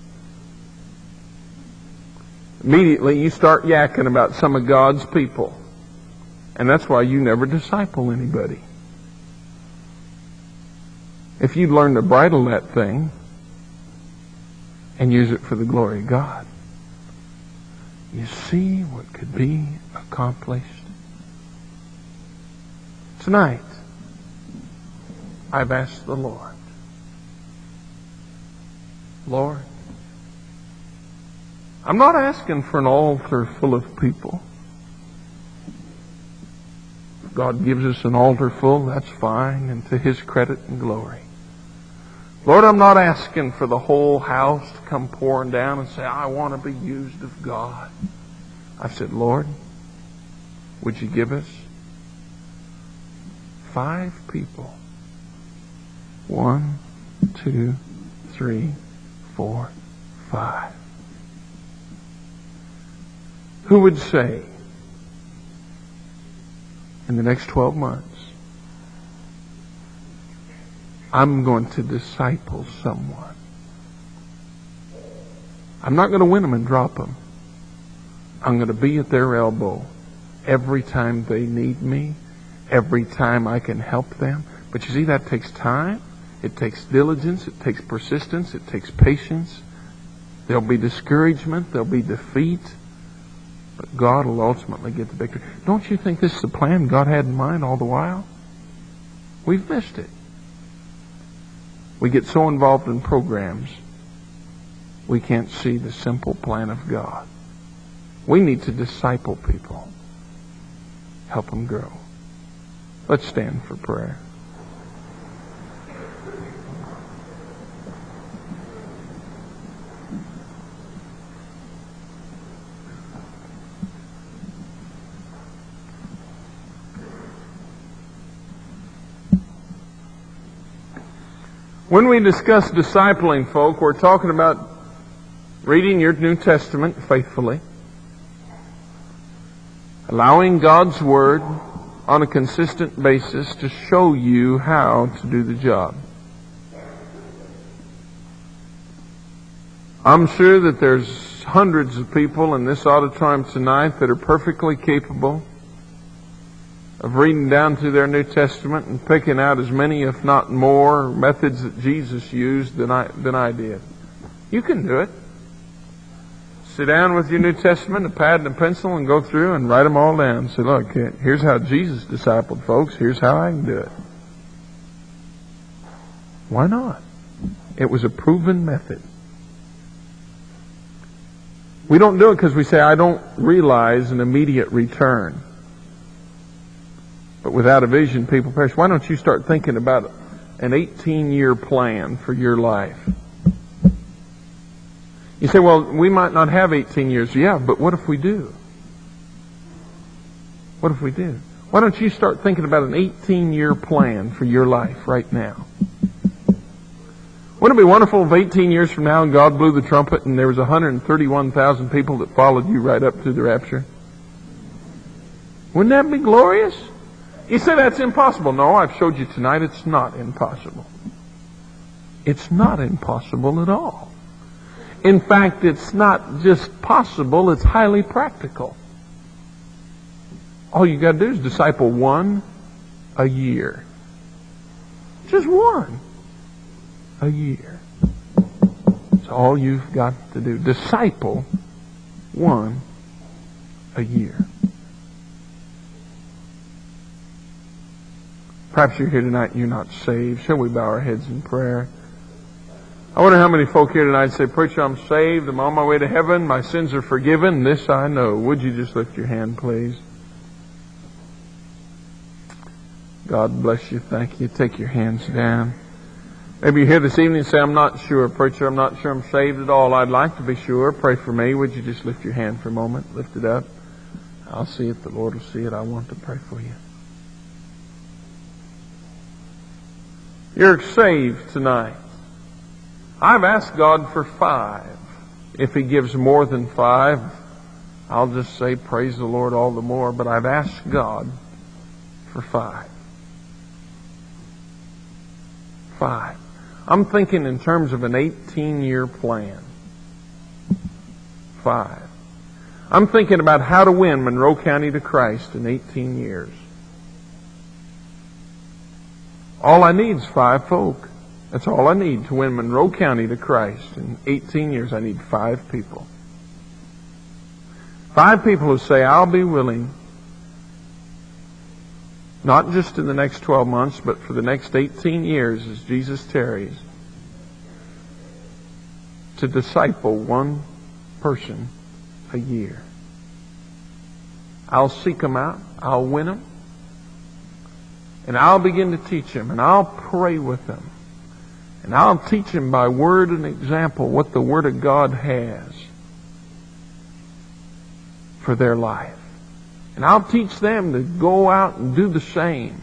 Immediately you start yakking about some of God's people. And that's why you never disciple anybody. If you'd learn to bridle that thing and use it for the glory of God, you see what could be accomplished. Tonight, I've asked the Lord, Lord, I'm not asking for an altar full of people. If God gives us an altar full, that's fine, and to His credit and glory. Lord, I'm not asking for the whole house to come pouring down and say, I want to be used of God. I've said, Lord, would you give us 5 people? 1, 2, 3, 4, 5. Who would say, in the next 12 months, I'm going to disciple someone. I'm not going to win them and drop them. I'm going to be at their elbow every time they need me, every time I can help them. But you see, that takes time. It takes diligence. It takes persistence. It takes patience. There'll be discouragement. There'll be defeat. But God will ultimately get the victory. Don't you think this is the plan God had in mind all the while? We've missed it. We get so involved in programs, we can't see the simple plan of God. We need to disciple people. Help them grow. Let's stand for prayer. When we discuss discipling folk, we're talking about reading your New Testament faithfully, allowing God's Word on a consistent basis to show you how to do the job. I'm sure that there's hundreds of people in this auditorium tonight that are perfectly capable of reading down through their New Testament and picking out as many, if not more, methods that Jesus used than I did. You can do it. Sit down with your New Testament, a pad and a pencil, and go through and write them all down. Say, look, here's how Jesus discipled folks. Here's how I can do it. Why not? It was a proven method. We don't do it because we say, I don't realize an immediate return. But without a vision, people perish. Why don't you start thinking about an 18-year plan for your life? You say, well, we might not have 18 years. Yeah, but what if we do? What if we do? Why don't you start thinking about an 18-year plan for your life right now? Wouldn't it be wonderful if 18 years from now God blew the trumpet and there was 131,000 people that followed you right up to the rapture? Wouldn't that be glorious? You say that's impossible. No, I've showed you tonight it's not impossible. It's not impossible at all. In fact, it's not just possible, it's highly practical. All you got to do is disciple one a year. Just one a year. That's all you've got to do. Disciple one a year. Perhaps you're here tonight and you're not saved. Shall we bow our heads in prayer? I wonder how many folk here tonight say, Preacher, I'm saved. I'm on my way to heaven. My sins are forgiven. This I know. Would you just lift your hand, please? God bless you. Thank you. Take your hands down. Maybe you're here this evening and say, I'm not sure, Preacher. I'm not sure I'm saved at all. I'd like to be sure. Pray for me. Would you just lift your hand for a moment? Lift it up. I'll see it. The Lord will see it. I want to pray for you. You're saved tonight. I've asked God for 5. If He gives more than 5, I'll just say praise the Lord all the more. But I've asked God for 5. 5. I'm thinking in terms of an 18-year plan. 5. I'm thinking about how to win Monroe County to Christ in 18 years. All I need is 5 folk. That's all I need to win Monroe County to Christ. In 18 years, I need 5 people. 5 people who say, I'll be willing, not just in the next 12 months, but for the next 18 years as Jesus tarries, to disciple one person a year. I'll seek them out. I'll win them. And I'll begin to teach them. And I'll pray with them. And I'll teach them by word and example what the Word of God has for their life. And I'll teach them to go out and do the same.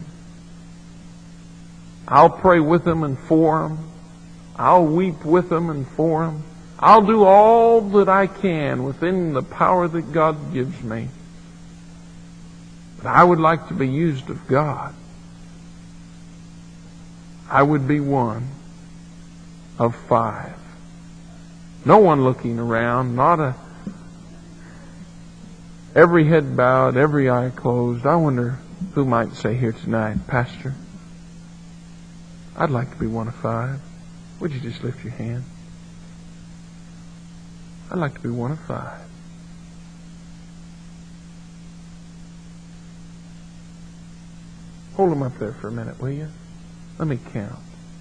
I'll pray with them and for them. I'll weep with them and for them. I'll do all that I can within the power that God gives me. But I would like to be used of God. I would be one of 5. No one looking around, every head bowed, every eye closed. I wonder who might say here tonight, Pastor, I'd like to be one of 5. Would you just lift your hand? I'd like to be one of 5. Hold them up there for a minute, will you? Let me count.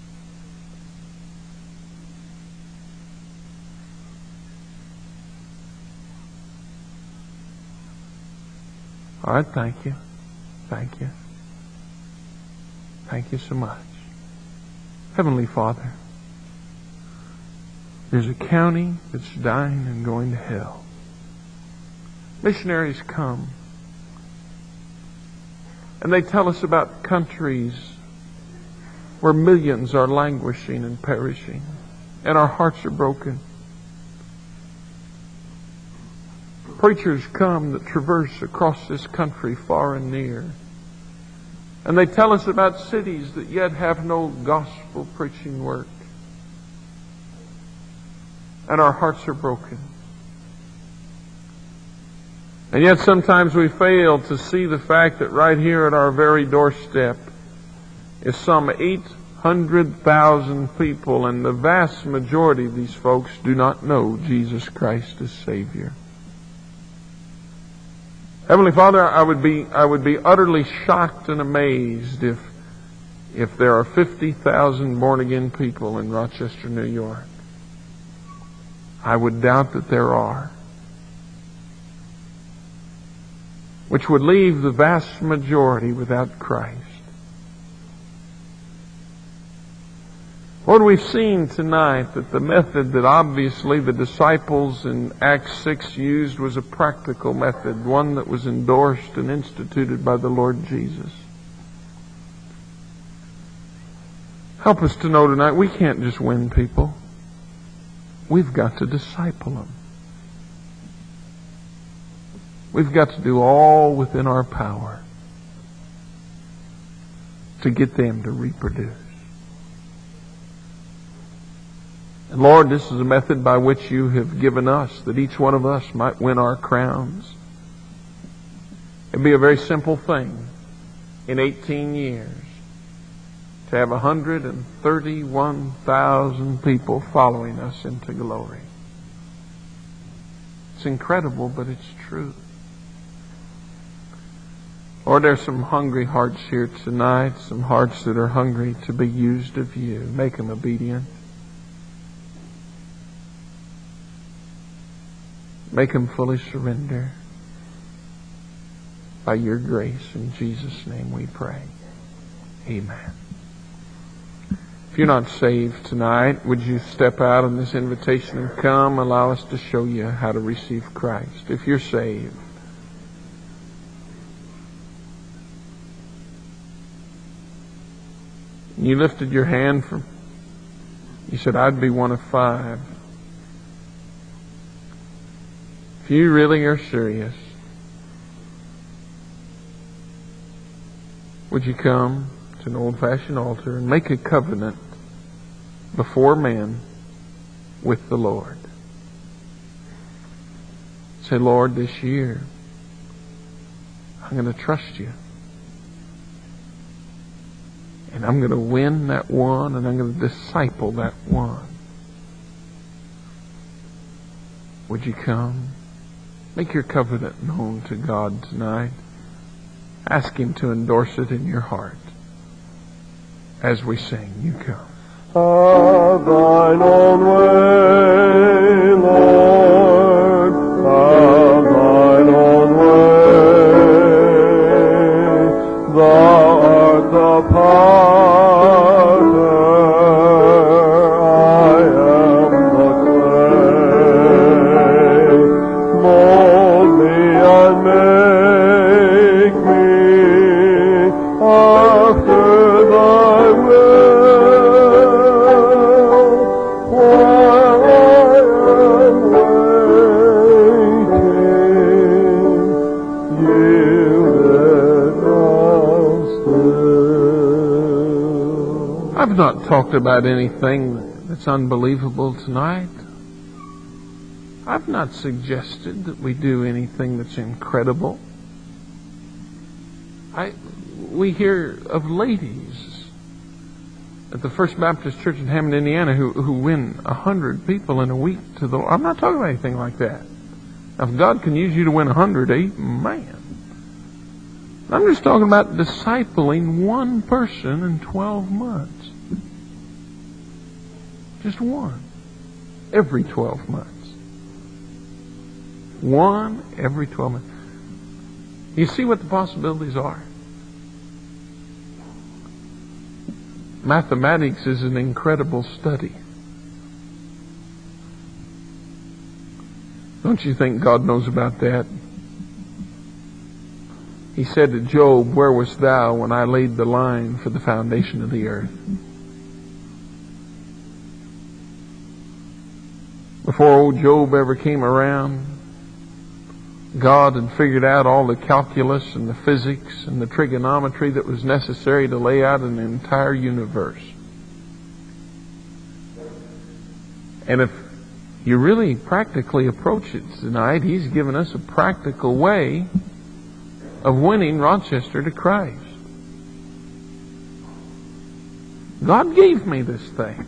All right, thank you. Thank you. Thank you so much. Heavenly Father, there's a county that's dying and going to hell. Missionaries come, and they tell us about countries where millions are languishing and perishing, and our hearts are broken. Preachers come that traverse across this country far and near, and they tell us about cities that yet have no gospel preaching work, and our hearts are broken. And yet sometimes we fail to see the fact that right here at our very doorstep is some 800,000 people, and the vast majority of these folks do not know Jesus Christ as Savior. Heavenly Father, I would be utterly shocked and amazed if there are 50,000 born-again people in Rochester, New York. I would doubt that there are. Which would leave the vast majority without Christ. Lord, we've seen tonight that the method that obviously the disciples in Acts 6 used was a practical method, one that was endorsed and instituted by the Lord Jesus. Help us to know tonight we can't just win people. We've got to disciple them. We've got to do all within our power to get them to reproduce. And Lord, this is a method by which you have given us, that each one of us might win our crowns. It'd be a very simple thing in 18 years to have 131,000 people following us into glory. It's incredible, but it's true. Lord, there's some hungry hearts here tonight, some hearts that are hungry to be used of you. Make them obedient. Make them fully surrender. By your grace, in Jesus' name we pray. Amen. If you're not saved tonight, would you step out on this invitation and come? Allow us to show you how to receive Christ. If you're saved, you lifted your hand you said, I'd be one of 5. If you really are serious, would you come to an old-fashioned altar and make a covenant before men with the Lord? Say, Lord, this year I'm going to trust you. And I'm going to win that one, and I'm going to disciple that one. Would you come? Make your covenant known to God tonight. Ask Him to endorse it in your heart. As we sing, you come. Have thine own way, Lord. Have thine own way. Thou art the potter, still. I've not talked about anything that's unbelievable tonight. I've not suggested that we do anything that's incredible. We hear of ladies at the First Baptist Church in Hammond, Indiana, who win 100 people in a week to the Lord. I'm not talking about anything like that. Now, if God can use you to win 100, amen. I'm just talking about discipling one person in 12 months. Just one. Every 12 months. One every 12 months. You see what the possibilities are? Mathematics is an incredible study. Don't you think God knows about that? He said to Job, "Where wast thou when I laid the line for the foundation of the earth?" Before old Job ever came around, God had figured out all the calculus and the physics and the trigonometry that was necessary to lay out an entire universe. And if you really practically approach it tonight, He's given us a practical way of winning Rochester to Christ. God gave me this thing.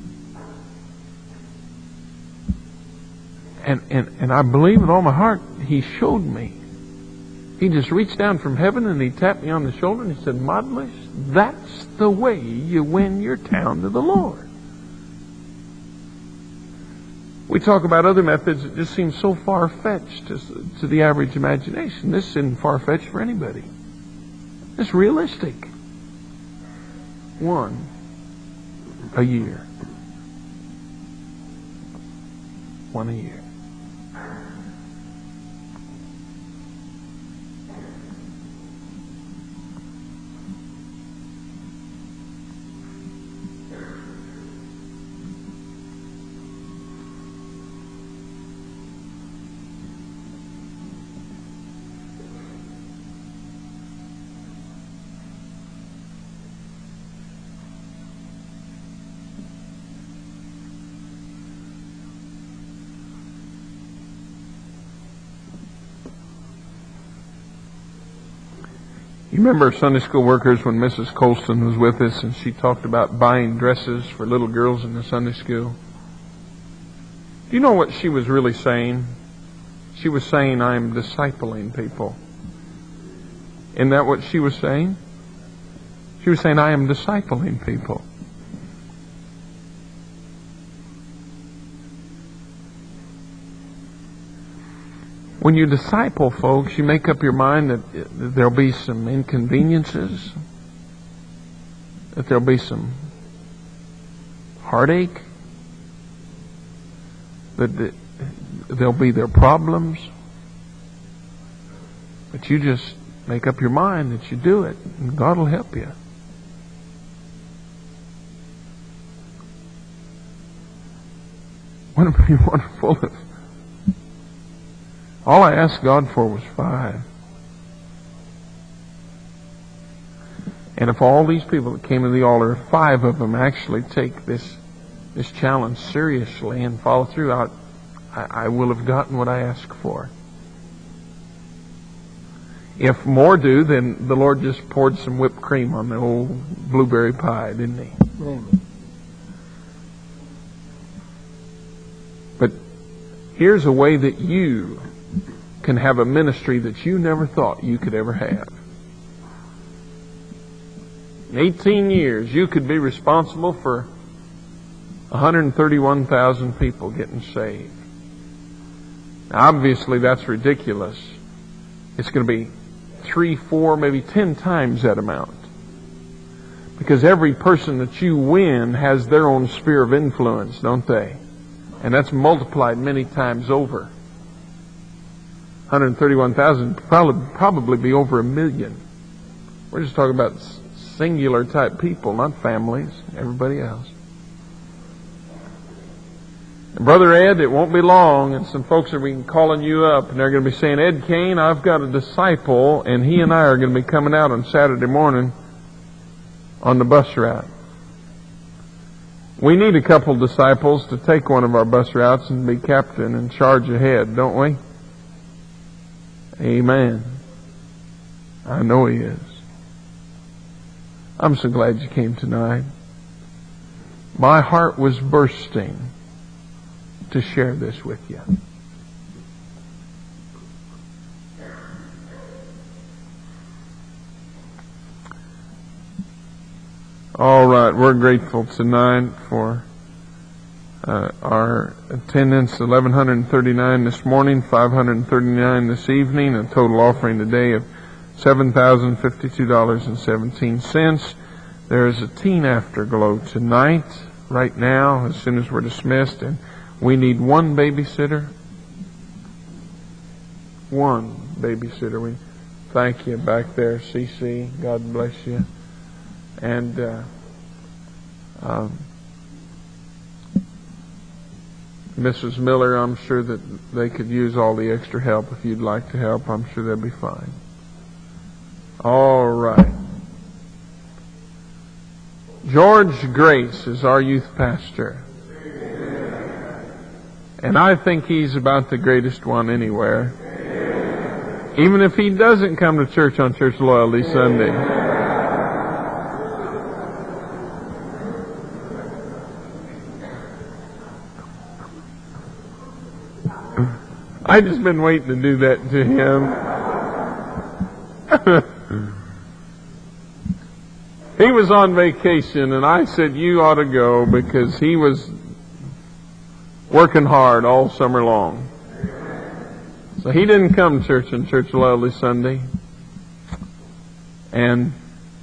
And I believe with all my heart, He showed me. He just reached down from heaven and He tapped me on the shoulder and He said, "Modlish, that's the way you win your town to the Lord." We talk about other methods that just seem so far-fetched to the average imagination. This isn't far-fetched for anybody. It's realistic. One a year. One a year. You remember Sunday school workers when Mrs. Colston was with us and she talked about buying dresses for little girls in the Sunday school? Do you know what she was really saying? She was saying, "I'm discipling people." Isn't that what she was saying? She was saying, "I am discipling people." When you disciple folks, you make up your mind that there'll be some inconveniences, that there'll be some heartache, that there'll be their problems, but you just make up your mind that you do it, and God will help you. Wouldn't it be wonderful if all I asked God for was 5. And if all these people that came to the altar, 5 of them actually take this challenge seriously and follow through, I will have gotten what I asked for. If more do, then the Lord just poured some whipped cream on the old blueberry pie, didn't He? Mm. But here's a way that you can have a ministry that you never thought you could ever have. In 18 years, you could be responsible for 131,000 people getting saved. Now, obviously, that's ridiculous. It's going to be 3, 4, maybe 10 times that amount. Because every person that you win has their own sphere of influence, don't they? And that's multiplied many times over. 131,000 probably be over 1 million. We're just talking about singular type people, not families, everybody else. And Brother Ed, it won't be long, and some folks are be calling you up, and they're going to be saying, Ed Kane, I've got a disciple, and he and I are going to be coming out on Saturday morning on the bus route. We need a couple disciples to take one of our bus routes and be captain and charge ahead, don't we? Amen. I know he is. I'm so glad you came tonight. My heart was bursting to share this with you. All right, we're grateful tonight for our attendance, 1,139 this morning, 539 this evening, a total offering today of $7,052.17. There is a teen afterglow tonight, right now, as soon as we're dismissed, and we need one babysitter. One babysitter. We thank you back there, CC. God bless you. And Mrs. Miller, I'm sure that they could use all the extra help. If you'd like to help, I'm sure they'll be fine. All right. George Grace is our youth pastor. And I think he's about the greatest one anywhere. Even if he doesn't come to church on Church Loyalty Sunday. I just been waiting to do that to him. He was on vacation, and I said, you ought to go, because he was working hard all summer long. So he didn't come to church on Church Loyalty Sunday. And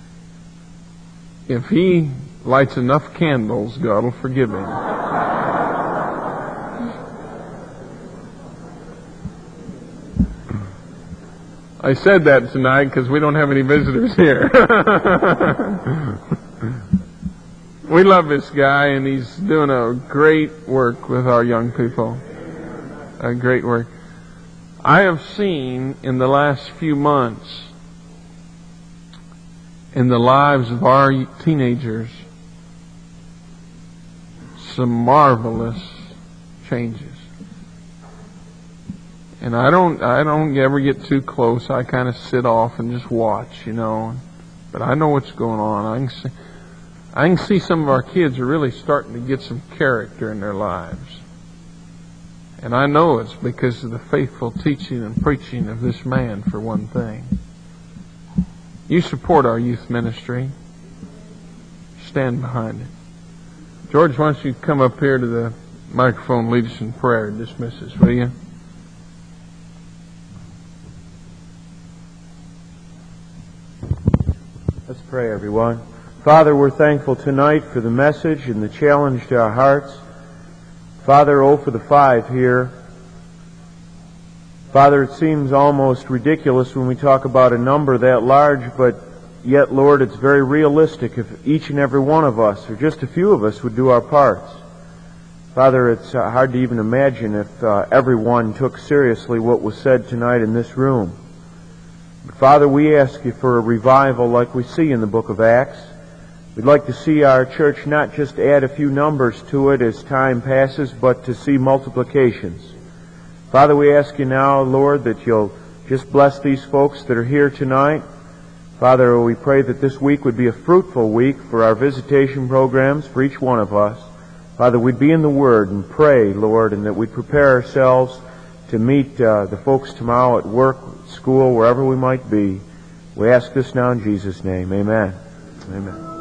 if he lights enough candles, God will forgive him. I said that tonight because we don't have any visitors here. We love this guy, and he's doing a great work with our young people. A great work. I have seen in the last few months in the lives of our teenagers some marvelous changes. And I don't ever get too close. I kind of sit off and just watch, you know. But I know what's going on. I can see some of our kids are really starting to get some character in their lives. And I know it's because of the faithful teaching and preaching of this man, for one thing. You support our youth ministry. Stand behind it. George, why don't you come up here to the microphone, lead us in prayer, and dismiss us, will you? Let's pray, everyone. Father, we're thankful tonight for the message and the challenge to our hearts. Father, for the 5 here. Father, it seems almost ridiculous when we talk about a number that large, but yet, Lord, it's very realistic if each and every one of us, or just a few of us, would do our parts. Father, it's hard to even imagine if everyone took seriously what was said tonight in this room. Father, we ask you for a revival like we see in the book of Acts. We'd like to see our church not just add a few numbers to it as time passes, but to see multiplications. Father, we ask you now, Lord, that you'll just bless these folks that are here tonight. Father, we pray that this week would be a fruitful week for our visitation programs for each one of us. Father, we'd be in the Word and pray, Lord, and that we'd prepare ourselves to meet the folks tomorrow at work, school, wherever we might be. We ask this now in Jesus' name. Amen. Amen.